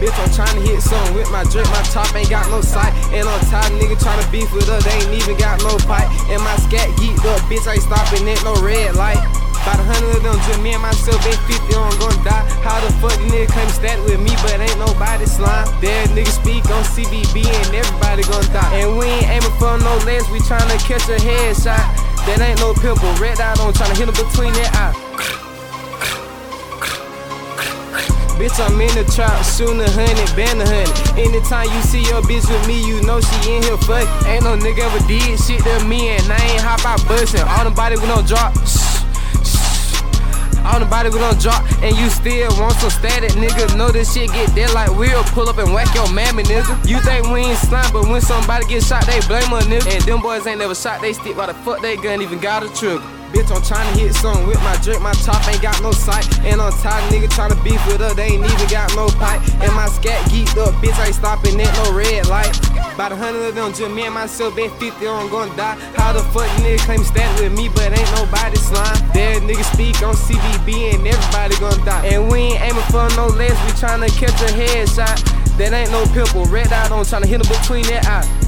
Bitch, I'm tryna hit something with my drink, my top ain't got no sight. And I'm tired of nigga tryna beef with us, they ain't even got no fight. And my scat geeked up, bitch, I ain't stopping at no red light. About 100 of them, just me and myself, ain't 50, I'm gon' die. How the fuck the nigga claim static with me, but ain't nobody slime? There niggas speak on CBB and everybody gon' die. And we ain't aiming for no legs, we tryna catch a headshot. That ain't no pimple, red dot on, tryna hit him between that eye. Bitch, I'm in the trap, shooting 100, band 100. Anytime you see your bitch with me, you know she in here fuck. Ain't no nigga ever did shit to me, and I ain't hop out bustin'. All them body we don't drop. All the body we don't drop, and you still want some static, nigga. Know this shit get dead like we'll pull up and whack your mammy, nigga. You think we ain't slime, but when somebody get shot, they blame a nigga. And them boys ain't never shot, they stick by the fuck they gun, even got a trigger. Bitch, I'm tryna hit something with my drink, my top ain't got no sight. And I'm tired of nigga tryna beef with us, they ain't even got no pipe. And my scat geeked up, bitch, I ain't stopping at no red light. About 100 of them, just me and myself, bet 50, I'm gon' die. How the fuck nigga claim static with me, but ain't nobody slime? There niggas speak on CBB and everybody gon' die. And we ain't aiming for no legs, we tryna catch a headshot. That ain't no pimple, red dot on, tryna hit him between that eye.